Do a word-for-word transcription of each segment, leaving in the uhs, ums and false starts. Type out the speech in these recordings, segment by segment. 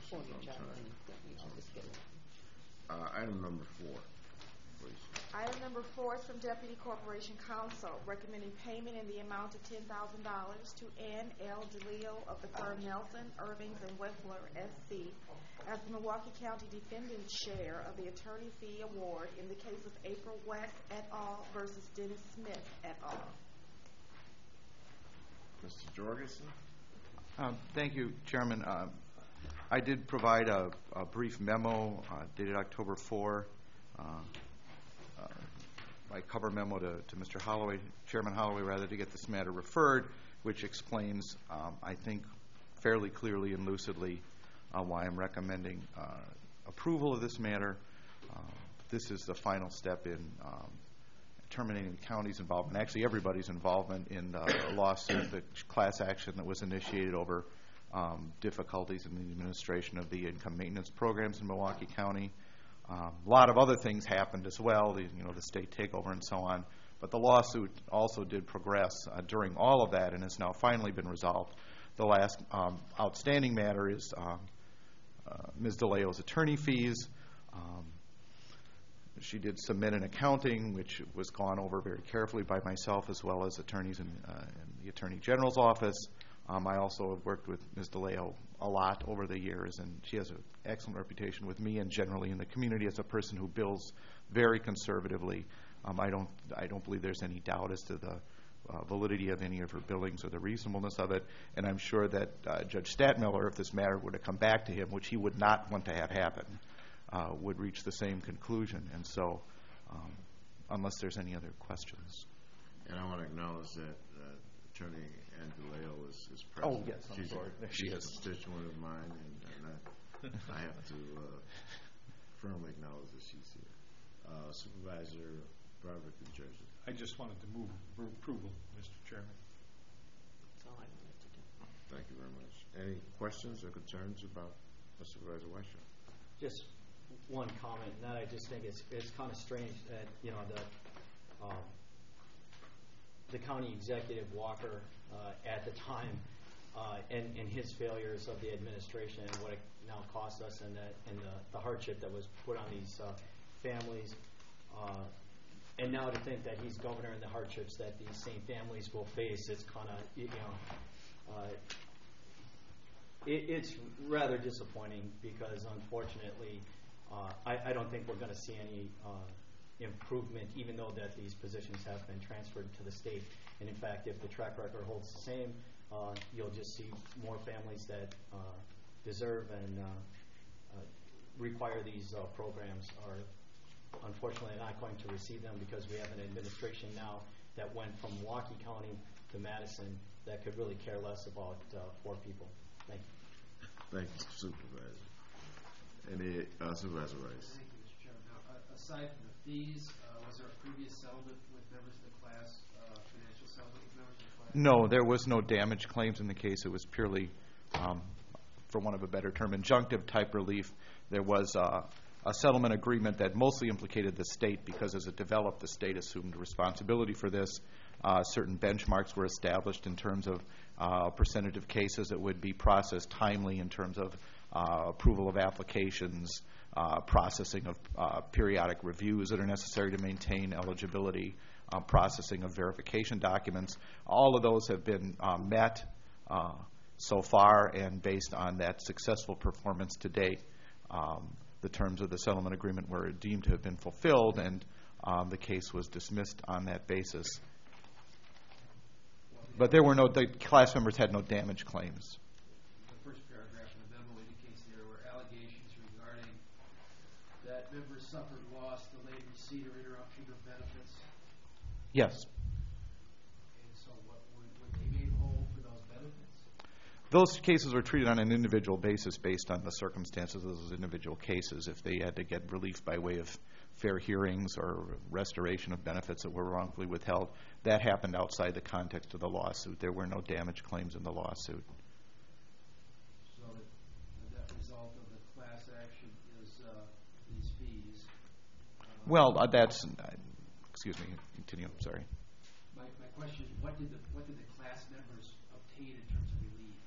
Before you jump in, let me always get it. Uh, item number four, please. Item number four is from Deputy Corporation Counsel, recommending payment in the amount of ten thousand dollars to Ann L. DeLeo of the firm Nelson, Irvings, and Wessler, S C, as the Milwaukee County defendant's share of the attorney fee award in the case of April West et al. Versus Dennis Smith et al. Mister Jorgensen? Um, thank you, Chairman. Uh, I did provide a, a brief memo uh, dated October fourth, uh, uh, my cover memo to, to Mister Holloway, Chairman Holloway, rather, to get this matter referred, which explains, um, I think, fairly clearly and lucidly uh, why I'm recommending uh, approval of this matter. Uh, this is the final step in um, terminating the county's involvement, actually everybody's involvement in the lawsuit, the class action that was initiated over um, difficulties in the administration of the income maintenance programs in Milwaukee County. Um, a lot of other things happened as well, the, you know, the state takeover and so on. But the lawsuit also did progress uh, during all of that and has now finally been resolved. The last um, outstanding matter is uh, uh, Miz DeLeo's attorney fees. Um, She did submit an accounting, which was gone over very carefully by myself as well as attorneys in, uh, in the Attorney General's office. Um, I also have worked with Miz DeLeo a lot over the years, and she has an excellent reputation with me and generally in the community as a person who bills very conservatively. Um, I don't, I don't believe there's any doubt as to the uh, validity of any of her billings or the reasonableness of it. And I'm sure that uh, Judge Stadtmiller, if this matter were to come back to him, which he would not want to have happen, Uh, would reach the same conclusion. And so, um, unless there's any other questions. And I want to acknowledge that uh, Attorney Ann DeLeo is, is present. Oh, yes, I'm she's sorry. A, she she's is. a constituent of mine, and, and I, I have to uh, firmly acknowledge that she's here. Uh, Supervisor Broderick and Jersey. I just wanted to move for approval, Mister Chairman. That's all I wanted to do. Thank you very much. Any questions or concerns about uh, Supervisor Weisher? Just one comment, and that I just think it's it's kind of strange that you know the um, the county executive Walker uh, at the time uh, and, and his failures of the administration and what it now cost us and that and the, the hardship that was put on these uh, families, uh, and now to think that he's governor and the hardships that these same families will face, it's kind of you know. Uh, it, it's rather disappointing because unfortunately. Uh, I, I don't think we're going to see any uh, improvement, even though that these positions have been transferred to the state. And in fact, if the track record holds the same, uh, you'll just see more families that uh, deserve and uh, uh, require these uh, programs are unfortunately not going to receive them because we have an administration now that went from Milwaukee County to Madison that could really care less about uh, poor people. Thank you. Thank you, Supervisor. Any uh, Supervisor Rice? Thank you, Mister Chairman. Now, uh, aside from the fees, uh, was there a previous settlement with members of the class, uh, financial settlement with members of the class? No, there was no damage claims in the case. It was purely, um, for want of a better term, injunctive type relief. There was uh, a settlement agreement that mostly implicated the state because as it developed, the state assumed responsibility for this. Uh, certain benchmarks were established in terms of uh, percentage of cases that would be processed timely in terms of Uh, approval of applications, uh, processing of uh, periodic reviews that are necessary to maintain eligibility, uh, processing of verification documents. All of those have been uh, met uh, so far, and based on that successful performance to date, um, the terms of the settlement agreement were deemed to have been fulfilled, and um, the case was dismissed on that basis. But there were no, the class members had no damage claims. Members suffered loss, delayed receipt or interruption of benefits? Yes. And so what, would, would they be made whole for those benefits? Those cases were treated on an individual basis based on the circumstances of those individual cases. If they had to get relief by way of fair hearings or restoration of benefits that were wrongfully withheld, that happened outside the context of the lawsuit. There were no damage claims in the lawsuit. So the net result of the class action is uh, these fees. Uh, well, uh, that's, uh, excuse me, continue, I'm sorry. My, my question is, what did the what did the class members obtain in terms of relief?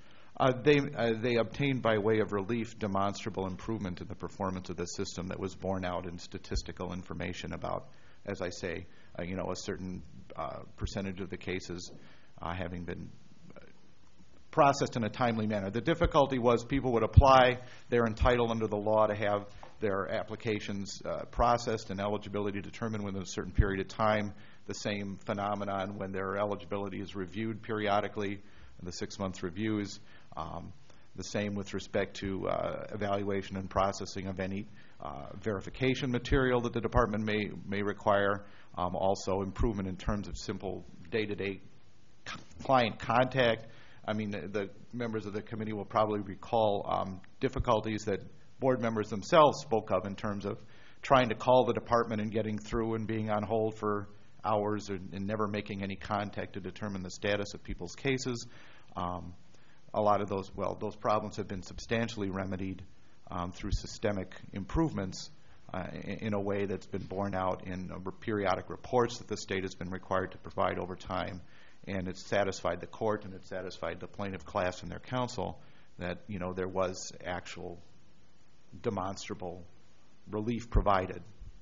Uh, they, uh, they obtained by way of relief demonstrable improvement in the performance of the system that was borne out in statistical information about, as I say, uh, you know, a certain uh, percentage of the cases uh, having been processed in a timely manner. The difficulty was people would apply, they're entitled under the law to have their applications uh, processed and eligibility determined within a certain period of time. The same phenomenon when their eligibility is reviewed periodically, the six-month reviews. Um, the same with respect to uh, evaluation and processing of any uh, verification material that the department may, may require. Um, also improvement in terms of simple day-to-day c- client contact. I mean, the, the members of the committee will probably recall um, difficulties that board members themselves spoke of in terms of trying to call the department and getting through and being on hold for hours and, and never making any contact to determine the status of people's cases. Um, a lot of those, well, those problems have been substantially remedied um, through systemic improvements uh, in, in a way that's been borne out in uh, periodic reports that the state has been required to provide over time. And it's satisfied the court and it's satisfied the plaintiff class and their counsel that, you know, there was actual demonstrable relief provided.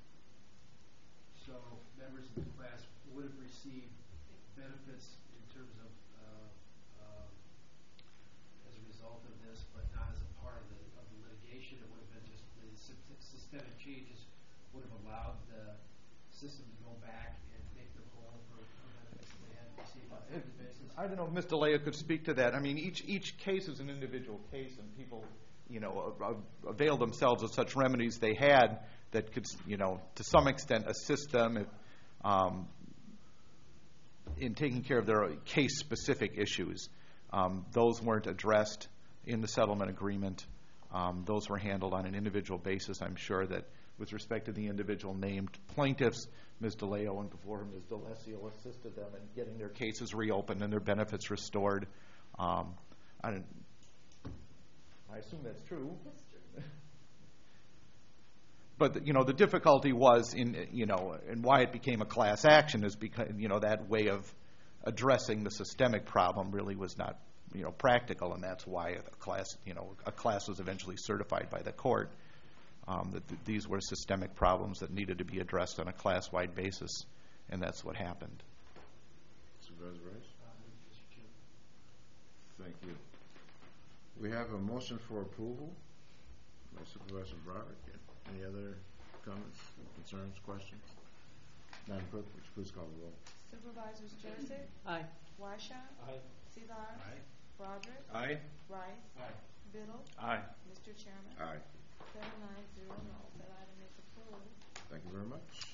So members of the class would have received benefits in terms of, uh, uh, as a result of this, but not as a part of the, of the litigation. It would have been just the sy- systemic changes would have allowed the system to go back and make them whole for benefits they had received on a daily basis. I don't know if Miz DeLeo could speak to that. I mean, each each case is an individual case, and people, you know, uh, avail themselves of such remedies they had that could, you know, to some extent assist them if, um, in taking care of their case-specific issues. Um, those weren't addressed in the settlement agreement. Um, those were handled on an individual basis. I'm sure that with respect to the individual named plaintiffs, Miz DeLeo and before her Miz DeLesio assisted them in getting their cases reopened and their benefits restored. Um, I, don't, I assume that's true. But, you know, the difficulty was in, you know, and why it became a class action is because, you know, that way of addressing the systemic problem really was not, you know, practical, and that's why a class, you know, a class was eventually certified by the court. Um, that th- these were systemic problems that needed to be addressed on a class-wide basis, and that's what happened. Supervisor Rice? Uh, Mister Chairman. Thank you. We have a motion for approval by Supervisor Broderick. Any other comments, concerns, questions? Madam Clerk, would you please call the roll? Supervisors Joseph, Aye. Weisha, Aye. Sivas, Aye. Broderick, Aye. Rice, Aye. Biddle, Aye. Mister Chairman. Aye. Seven nine zero no. That item is approved. Thank you very much.